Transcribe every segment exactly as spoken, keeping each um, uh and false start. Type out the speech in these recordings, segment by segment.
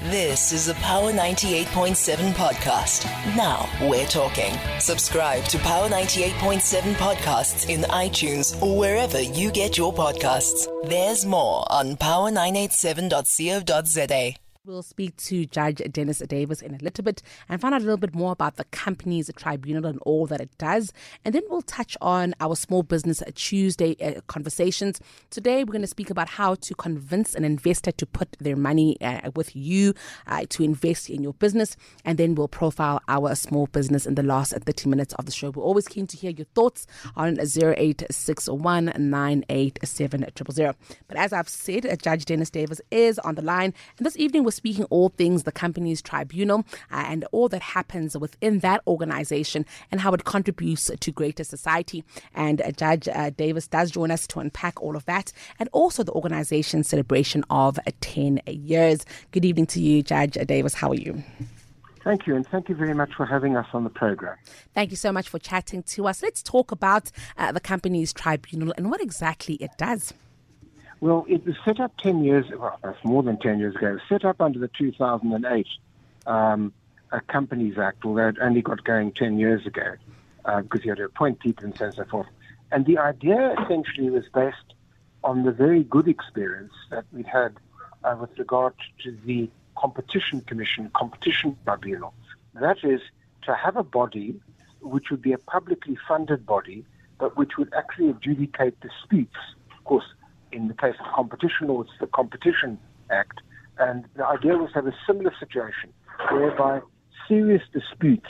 This is a Power ninety-eight point seven podcast. Now we're talking. Subscribe to Power ninety-eight point seven podcasts in iTunes or wherever you get your podcasts. There's more on power nine eight seven dot co dot za. We'll speak to Judge Dennis Davis in a little bit and find out a little bit more about the company's tribunal and all that it does. And then we'll touch on our Small Business Tuesday uh, conversations. Today, we're going to speak about how to convince an investor to put their money uh, with you uh, to invest in your business. And then we'll profile our small business in the last thirty minutes of the show. We're always keen to hear your thoughts on zero eight six one nine eight seven zero zero zero. But as I've said, uh, Judge Dennis Davis is on the line. And this evening, we're speaking all things the company's tribunal uh, and all that happens within that organization and how it contributes to greater society. And uh, Judge uh, Davis does join us to unpack all of that and also the organization's celebration of uh, ten years. Good evening to you, Judge Davis. How are you? Thank you, and thank you very much for having us on the program. Thank you so much for chatting to us. Let's talk about uh, the company's tribunal and what exactly it does. Well, it was set up ten years, well, that's more than ten years ago. It was set up under the two thousand eight um, uh, Companies Act, although it only got going ten years ago, uh, because you had to appoint people and so on and so forth. And the idea essentially was based on the very good experience that we'd had uh, with regard to the Competition Commission, Competition Tribunal. That is, to have a body which would be a publicly funded body, but which would actually adjudicate disputes, of course. In the case of competition law, it's the Competition Act. And the idea was to have a similar situation whereby serious disputes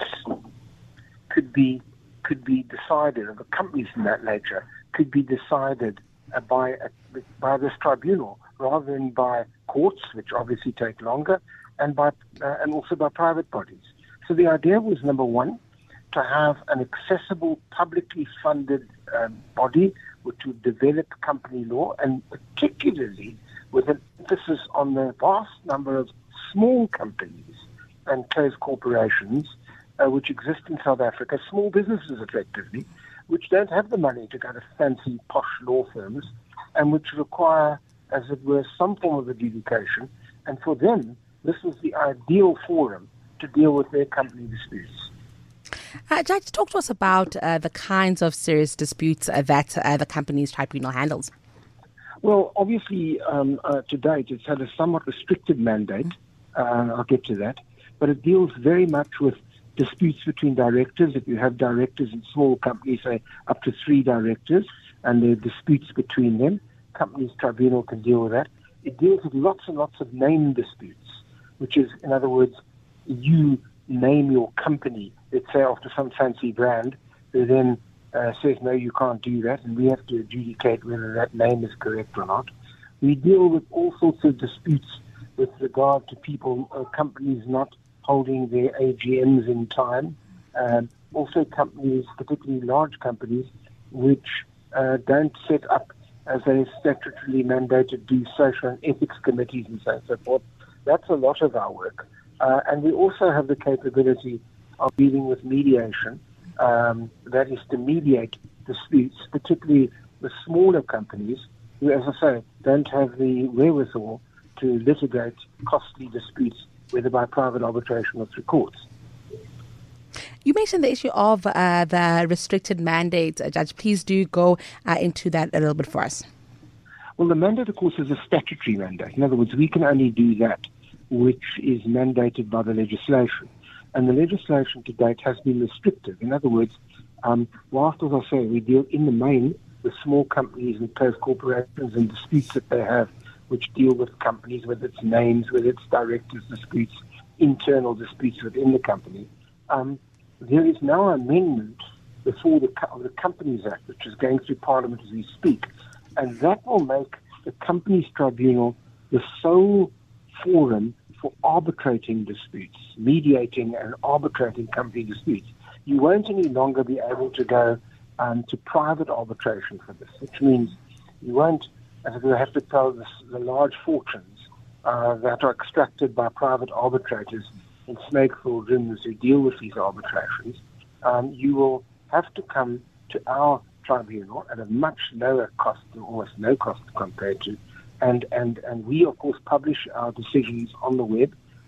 could be could be decided, or the companies in that nature could be decided uh, by a, by this tribunal rather than by courts, which obviously take longer, and by uh, and also by private bodies. So the idea was, number one, to have an accessible, publicly funded um, body which would develop company law, and particularly with an emphasis on the vast number of small companies and closed corporations uh, which exist in South Africa, small businesses effectively, which don't have the money to go to fancy, posh law firms, and which require, as it were, some form of adjudication. And for them, this was the ideal forum to deal with their company disputes. Uh, Judge, talk to us about uh, the kinds of serious disputes uh, that uh, the company's tribunal handles. Well, obviously, um, uh, to date, it's had a somewhat restricted mandate. Uh, I'll get to that. But it deals very much with disputes between directors. If you have directors in small companies, say up to three directors, and there are disputes between them, company's tribunal can deal with that. It deals with lots and lots of name disputes, which is, in other words, you name your company, let's say after some fancy brand, who then uh, says, no, you can't do that, and we have to adjudicate whether that name is correct or not. We deal with all sorts of disputes with regard to people, uh, companies not holding their A G Ms in time, um, also companies, particularly large companies, which uh, don't set up as a statutorily mandated do social and ethics committees and so on and so forth. That's a lot of our work. Uh, and we also have the capability of dealing with mediation, um, that is to mediate disputes, particularly the smaller companies who, as I say, don't have the wherewithal to litigate costly disputes, whether by private arbitration or through courts. You mentioned the issue of uh, the restricted mandate. Uh, Judge, please do go uh, into that a little bit for us. Well, the mandate, of course, is a statutory mandate. In other words, we can only do that which is mandated by the legislation. And the legislation to date has been restrictive. In other words, um, whilst, as I say, we deal in the main with small companies and closed corporations and disputes that they have, which deal with companies, whether it's names, whether it's directors' disputes, internal disputes within the company, um, there is now an amendment before the, the Companies Act, which is going through Parliament as we speak, and that will make the Companies Tribunal the sole forum for arbitrating disputes, mediating and arbitrating company disputes. You won't any longer be able to go um, to private arbitration for this, which means you won't as it were, have to tell this, the large fortunes uh, that are extracted by private arbitrators in smoke-filled rooms who deal with these arbitrations. Um, you will have to come to our tribunal at a much lower cost, almost no cost compared to, and, and, and we, of course, publish our decisions on the web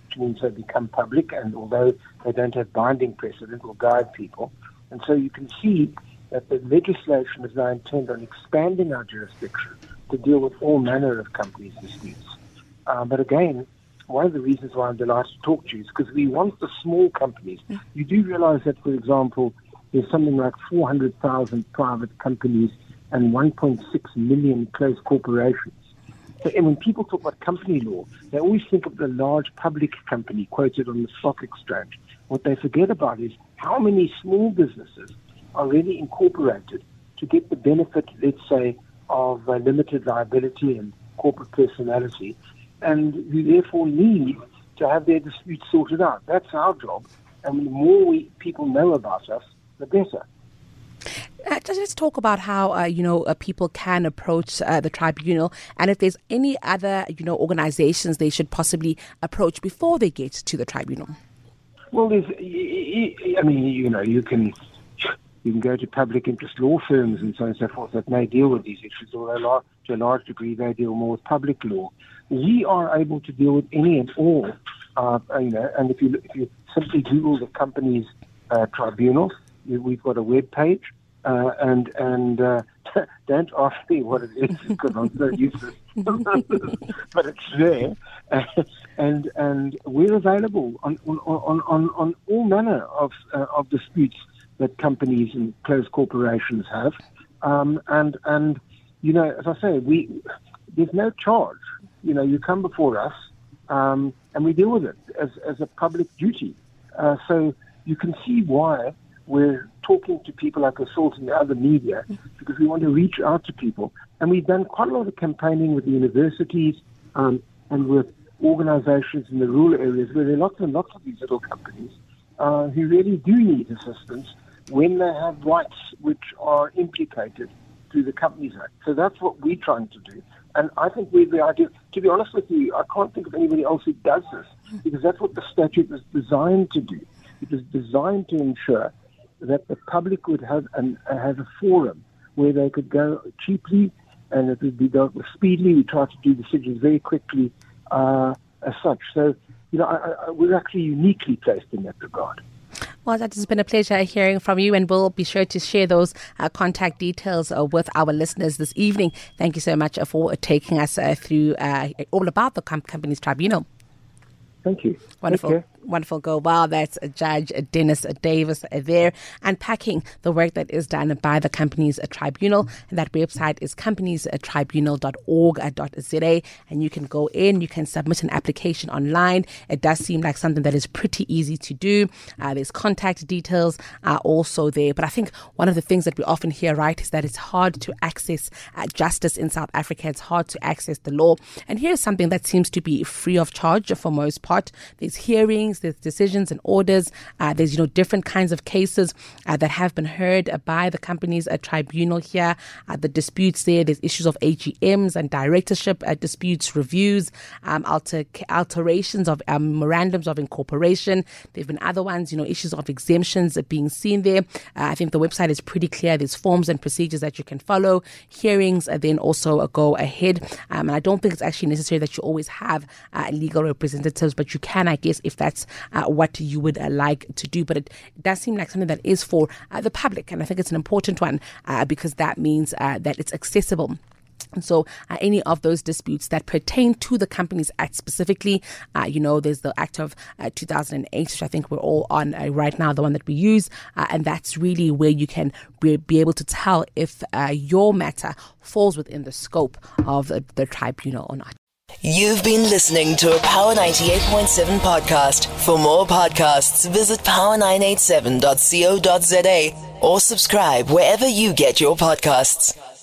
which means they become public, and although they don't have binding precedent, will guide people. And so you can see that the legislation is now intent on expanding our jurisdiction to deal with all manner of companies' disputes. Uh, but again, one of the reasons why I'm delighted to talk to you is because we want the small companies. You do realize that, for example, there's something like four hundred thousand private companies and one point six million closed corporations. So, and when people talk about company law, they always think of the large public company quoted on the stock exchange. What they forget about is how many small businesses are really incorporated to get the benefit, let's say, of uh, limited liability and corporate personality, and who therefore need to have their disputes sorted out. That's our job, and the more we, people know about us, the better. Uh, just let's talk about how uh, you know uh, people can approach uh, the tribunal, and if there's any other you know organizations they should possibly approach before they get to the tribunal. Well, there's, I mean, you know, you can you can go to public interest law firms and so on and so forth that may deal with these issues, although to a large degree they deal more with public law. We are able to deal with any and all, uh, you know, and if you if you simply Google the company's uh, tribunal, we've got a web page. Uh, and and uh, don't ask me what it is because I'm so useless, but it's there, uh, and and we're available on on, on, on, on all manner of uh, of disputes that companies and closed corporations have, um, and and you know, as I say, we there's no charge. You know, you come before us, um, and we deal with it as as a public duty. Uh, so you can see why we're talking to people like Assault and the other media because we want to reach out to people. And we've done quite a lot of campaigning with the universities um, and with organizations in the rural areas where there are lots and lots of these little companies uh, who really do need assistance when they have rights which are implicated through the Companies Act. So that's what we're trying to do. And I think we're the idea. To be honest with you, I can't think of anybody else who does this because that's what the statute was designed to do. It was designed to ensure that the public would have an, uh, have a forum where they could go cheaply and it would be dealt with speedily. We try to do decisions very quickly uh, as such. So, you know, I, I, we're actually uniquely placed in that regard. Well, that has been a pleasure hearing from you, and we'll be sure to share those uh, contact details uh, with our listeners this evening. Thank you so much for taking us uh, through uh, all about the Com- Companies Tribunal. Thank you. Wonderful. Wonderful go. Wow, that's Judge Dennis Davis there unpacking the work that is done by the Companies Tribunal. And that website is companies tribunal dot org dot z a, and you can go in, you can submit an application online. It does seem like something that is pretty easy to do. Uh, there's contact details are also there. But I think one of the things that we often hear, right, is that it's hard to access uh, justice in South Africa. It's hard to access the law. And here's something that seems to be free of charge for most part. There's hearings, there's decisions and orders. Uh, there's, you know, different kinds of cases uh, that have been heard uh, by the Companies uh, Tribunal here. Uh, the disputes there, there's issues of A G Ms and directorship uh, disputes, reviews, um, alter- alterations of um, memorandums of incorporation. There have been other ones, you know, issues of exemptions being seen there. Uh, I think the website is pretty clear. There's forms and procedures that you can follow. Hearings uh, then also uh, go ahead. Um, and I don't think it's actually necessary that you always have uh, legal representatives, but you can, I guess, if that's uh, what you would uh, like to do. But it, it does seem like something that is for uh, the public. And I think it's an important one uh, because that means uh, that it's accessible. And so uh, any of those disputes that pertain to the Companies Act specifically, uh, you know, there's the Act of uh, two thousand eight, which I think we're all on uh, right now, the one that we use. Uh, and that's really where you can be, be able to tell if uh, your matter falls within the scope of the, the tribunal or not. You've been listening to a Power ninety-eight point seven podcast. For more podcasts, visit power nine eight seven dot co dot za or subscribe wherever you get your podcasts.